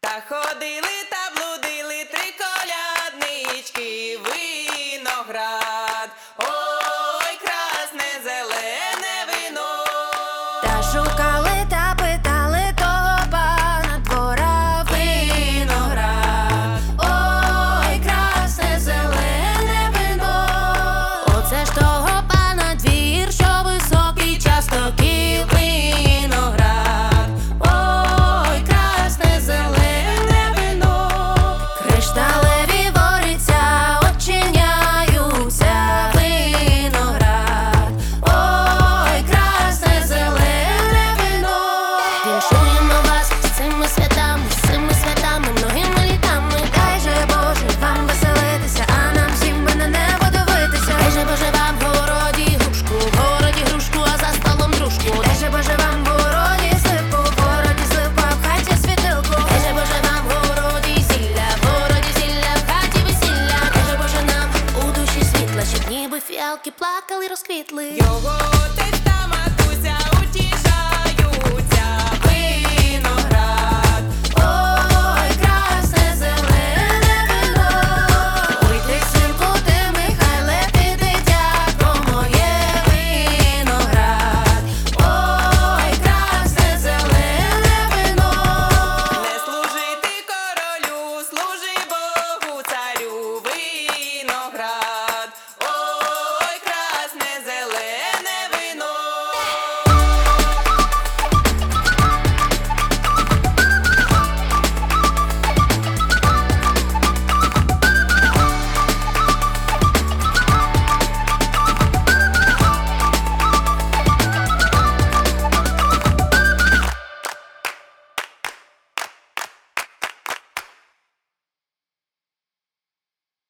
ходили та блудили три коляднички, виноград, ой, красне зелене вино. Та шукали та питали того пана двора, Виноград, ой, красне зелене вино. Оце ж того пана двір, що високий частокіл. виноград, ой, красне зелене вино. Кришталеві воріця очиняються. Виноград, ой, красне зелене вино. Віншуємо вас з цими святами, многими літами. Дай же Боже вам веселитися, а нам всім би на небо дивитися. Дай же Боже вам в городі грушку, а за столом дружку. Дай же Боже вам в городі сливку, а в хаті світилку. Дай же Боже вам в городі зілля, в хаті весілля. Дай же Боже нам у душі світла, щоб ніби фіалки плакали, розквітли. Його